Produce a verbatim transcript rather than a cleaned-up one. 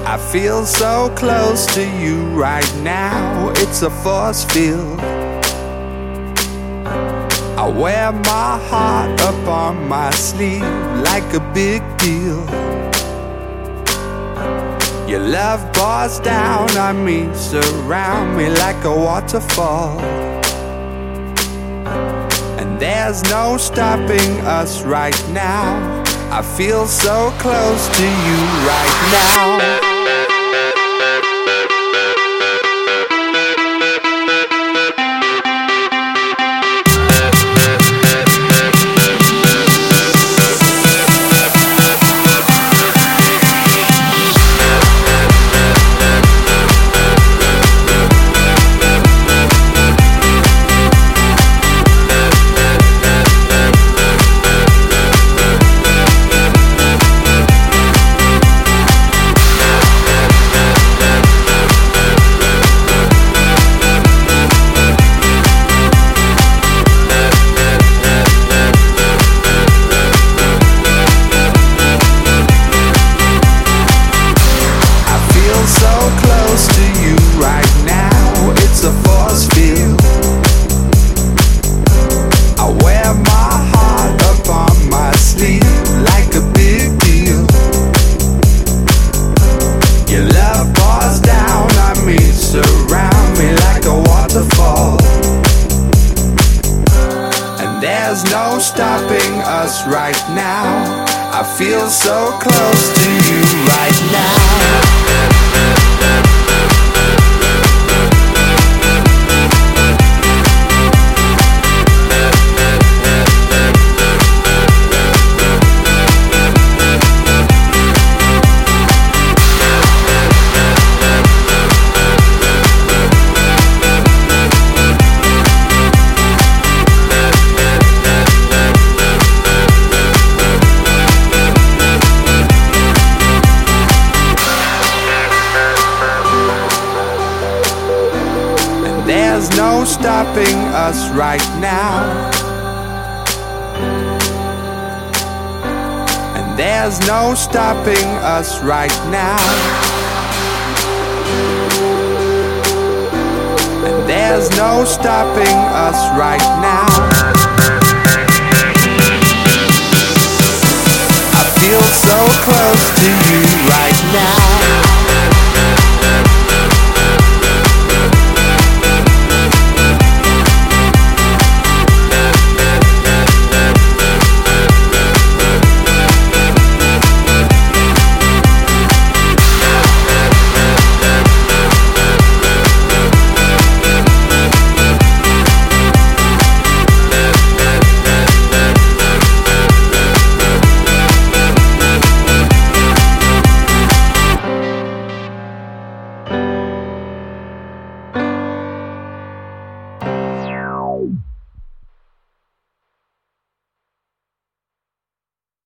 I feel so close to you right now, it's a force field. I wear my heart up on my sleeve like a big deal. Your love pours down on me, surround me like a waterfall. And there's no stopping us right now. I feel so close to you right now. There's no stopping us right now. I feel so close to you right now. There's no stopping us right now. And there's no stopping us right now. And there's no stopping us right now. I feel so close to you right now.